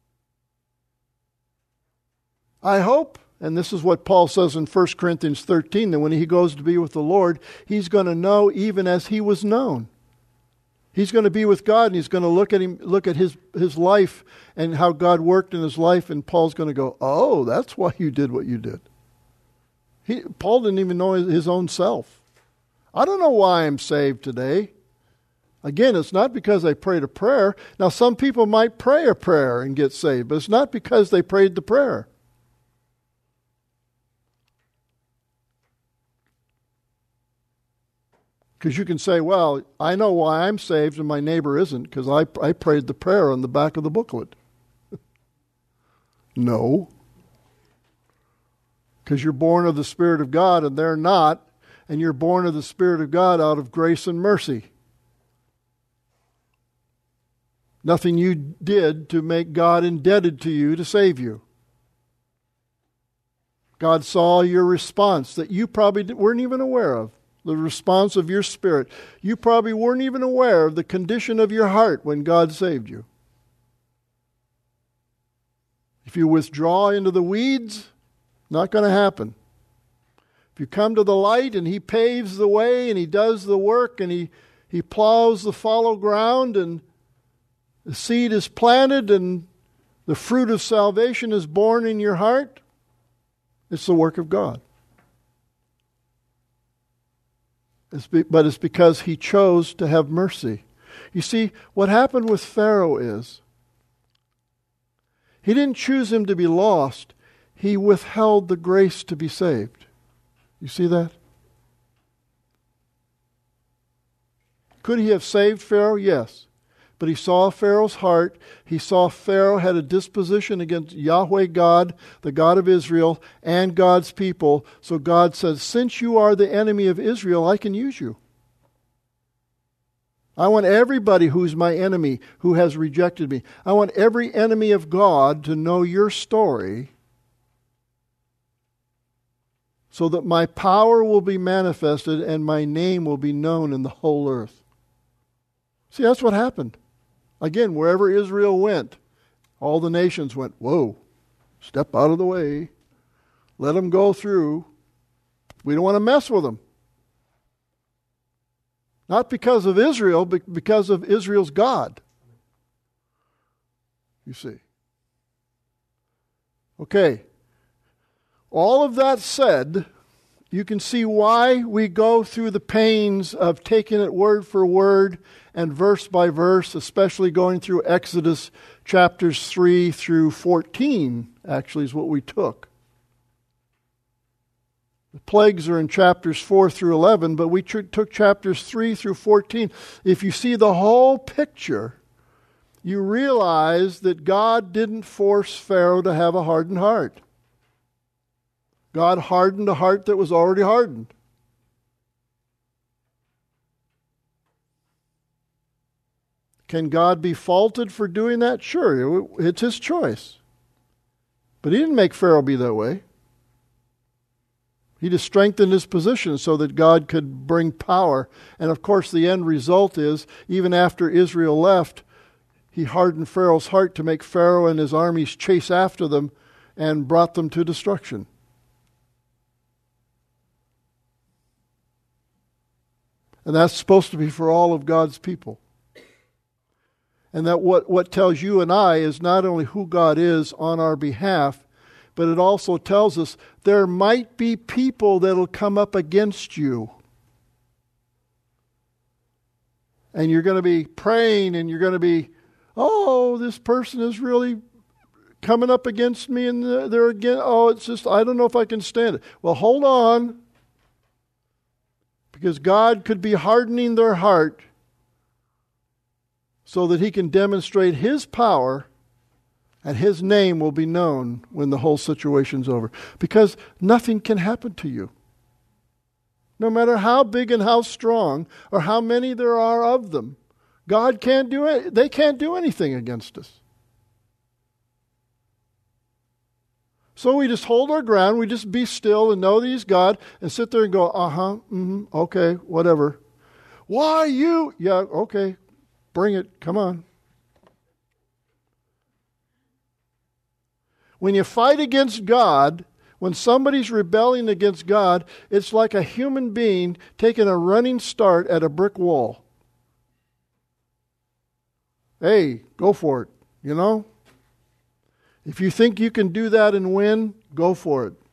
I hope, and this is what Paul says in 1 Corinthians 13, that when he goes to be with the Lord, he's going to know even as he was known. He's going to be with God and he's going to look at his life and how God worked in his life, and Paul's going to go, oh, that's why you did what you did. Paul didn't even know his own self. I don't know why I'm saved today. Again, it's not because I prayed a prayer. Now, some people might pray a prayer and get saved, but it's not because they prayed the prayer. Because you can say, well, I know why I'm saved and my neighbor isn't, because I prayed the prayer on the back of the booklet. No. Because you're born of the Spirit of God and they're not, and you're born of the Spirit of God out of grace and mercy. Nothing you did to make God indebted to you to save you. God saw your response that you probably weren't even aware of. The response of your spirit. You probably weren't even aware of the condition of your heart when God saved you. If you withdraw into the weeds, not going to happen. If you come to the light and he paves the way and he does the work and he plows the fallow ground and the seed is planted and the fruit of salvation is born in your heart, it's the work of God. But it's because he chose to have mercy. You see, what happened with Pharaoh is, he didn't choose him to be lost. He withheld the grace to be saved. You see that? Could he have saved Pharaoh? Yes. But he saw Pharaoh's heart. He saw Pharaoh had a disposition against Yahweh God, the God of Israel, and God's people. So God says, since you are the enemy of Israel, I can use you. I want everybody who's my enemy, who has rejected me. I want every enemy of God to know your story so that my power will be manifested and my name will be known in the whole earth. See, that's what happened. Again, wherever Israel went, all the nations went, whoa, step out of the way. Let them go through. We don't want to mess with them. Not because of Israel, but because of Israel's God. You see. Okay. All of that said, you can see why we go through the pains of taking it word for word and verse by verse, especially going through Exodus chapters 3 through 14, actually is what we took. The plagues are in chapters 4 through 11, but we took chapters 3 through 14. If you see the whole picture, you realize that God didn't force Pharaoh to have a hardened heart. God hardened a heart that was already hardened. Can God be faulted for doing that? Sure, it's His choice. But He didn't make Pharaoh be that way. He just strengthened his position so that God could bring power. And of course, the end result is, even after Israel left, He hardened Pharaoh's heart to make Pharaoh and his armies chase after them and brought them to destruction. And that's supposed to be for all of God's people. And that what tells you and I is not only who God is on our behalf, but it also tells us there might be people that'll come up against you. And you're going to be praying and you're going to be, oh, this person is really coming up against me and they're again, oh, it's just, I don't know if I can stand it. Well, hold on. Because God could be hardening their heart so that He can demonstrate His power and His name will be known when the whole situation's over. Because nothing can happen to you. No matter how big and how strong or how many there are of them, God can't do it. They can't do anything against us. So we just hold our ground, we just be still and know that He's God and sit there and go, okay, whatever. Why you? Yeah, okay, bring it, come on. When you fight against God, when somebody's rebelling against God, it's like a human being taking a running start at a brick wall. Hey, go for it, you know? If you think you can do that and win, go for it.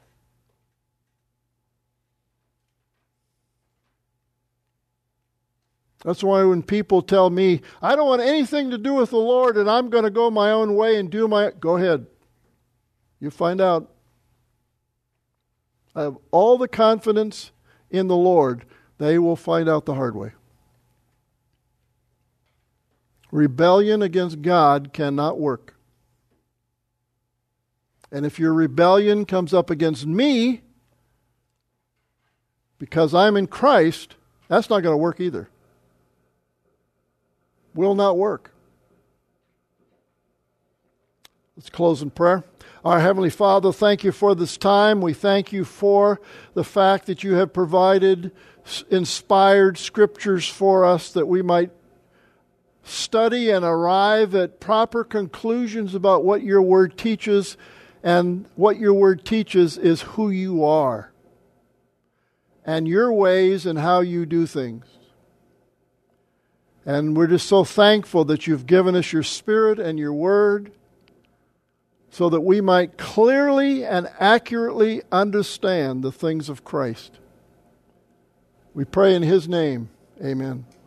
That's why when people tell me, I don't want anything to do with the Lord and I'm going to go my own way and go ahead. You find out. I have all the confidence in the Lord. They will find out the hard way. Rebellion against God cannot work. And if your rebellion comes up against me, because I'm in Christ, that's not going to work either. Will not work. Let's close in prayer. Our Heavenly Father, thank You for this time. We thank You for the fact that You have provided inspired scriptures for us that we might study and arrive at proper conclusions about what Your Word teaches. And what Your Word teaches is who You are and Your ways and how You do things. And we're just so thankful that You've given us Your Spirit and Your Word so that we might clearly and accurately understand the things of Christ. We pray in His name. Amen.